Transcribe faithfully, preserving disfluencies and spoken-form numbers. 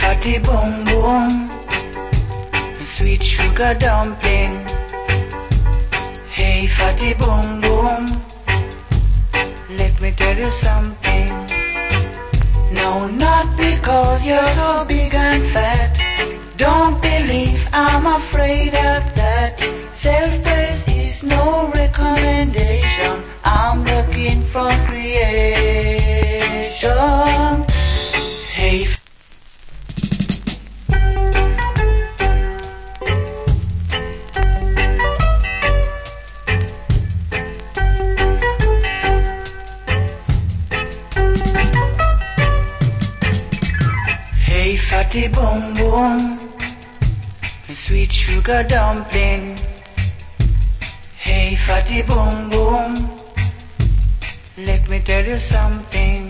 fatty boom boom, sweet sugar dumpling. Hey fatty boom boom, let me tell you something. No, not because you're so big and fat. Don't believe I'm afraid of that. Self-praise is no recommendation. I'm looking for creation. Hey. Hey fatty boom boom, sweet sugar dumpling. Hey fatty boom boom, let me tell you something.